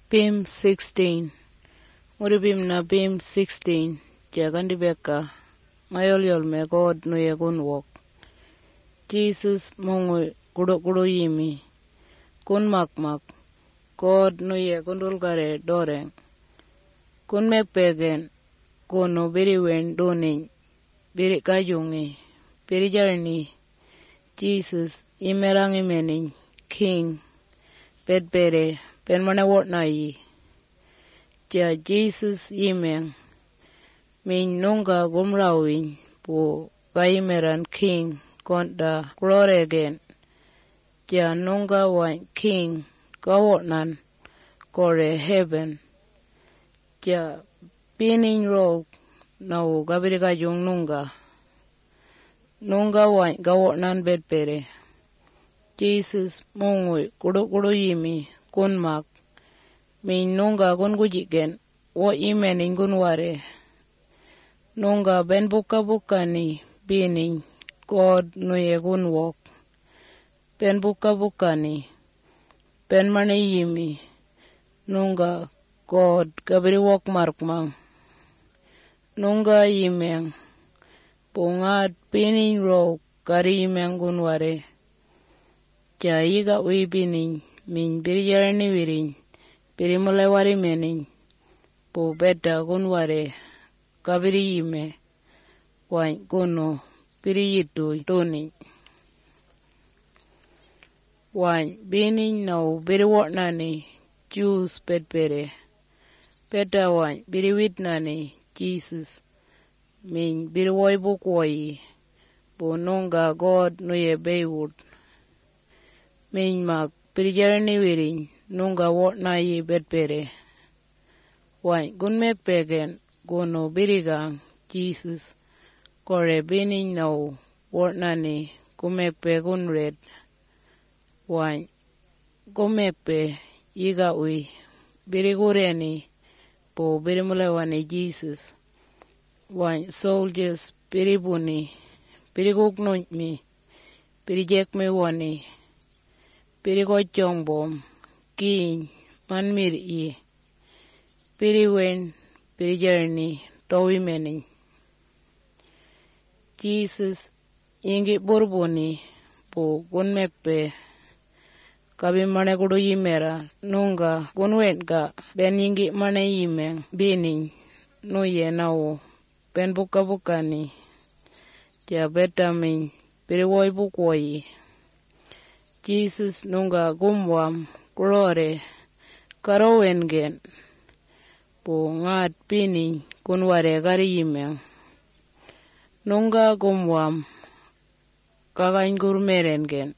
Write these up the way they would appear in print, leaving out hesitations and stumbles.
Pim 16. Uribim na Pim 16. Jagandi beka. Ngayol me God no yagun walk. Jesus mongo kudo yimi. Kun mak. God no yagun gare doreng. Kun mek pegen. Kono biri wen doning. Biri kajungi. Biri jarni. Jesus imerang imening. King. Bedbere. Pen mana wot na yi. Ja Jesus imeng. Min nunga gumrawin. Po kaimeran king. Konda glory again. Ja nunga wan king. Kawotnan. Kore heaven. Ja pining rogue. Nau gabiri kajung nunga. Nunga wan kawotnan bedbere. Jesus mungui kudo yimi. Kun mak. Min nunga kun kujiken. Wo imening kun ware. Nunga ben buka ni. Bining. God nuye kun walk. Ben buka ni. Ben mane yimi. Nunga God kabiri walk markmang. Nunga yimeng. Pungat bining ro. Kari yimeng kun ware. Ja iga ui bining. Min biri jarani wiring. Biri mulai wari mening. Po beda kun ware. Kabiri yime. Wan kuno. Biri yitu doni. Wan bining nau biri wotnani. Jews bedbere. Beda wan biri witnani. Jesus. Min biri woi bukwai. Po nunga God nuye Baywood. Min mak biri jarani wiring. Nunga wotna yi bedbere. Wan kun mek pegen. Gono birigang. Jesus. Kore bining nau. Wotnani. Kumek pegun red. Wan kumek pe. Iga ui. Biri gureni. Po biri mulewani Jesus. Wan soldiers. Biri buni. Biri kuknunmi. Biri jekme wani. Biri kochong bom. King. Man miri. Biri wen. Biri jarni. Towi mening. Jesus. Ingi burbuni. Po kun mekpe. Kabi mane kudu yimera. Nunga kun wenka. Ben ingi mane yimeng. Bining. Nuye nao. Ben buka ni. Ja betaming. Biri woi bukwai. Jesus nunga gumwam. Glory. Karawen gen. Po ngat bining. Kun ware kari yimeng. Nunga gumwam. Kakain gurmeren gen.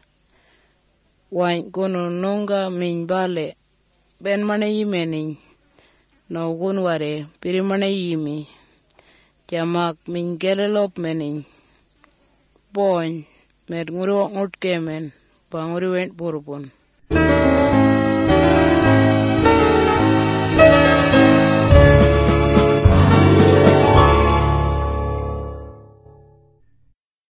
Wan kuno nunga min bale. Ben mane yimening. Nau kun ware. Piri mane yimi. Jamak min gelelop mening. Boy. Met nguri wak ngut kemen. Pa nguri went burbun.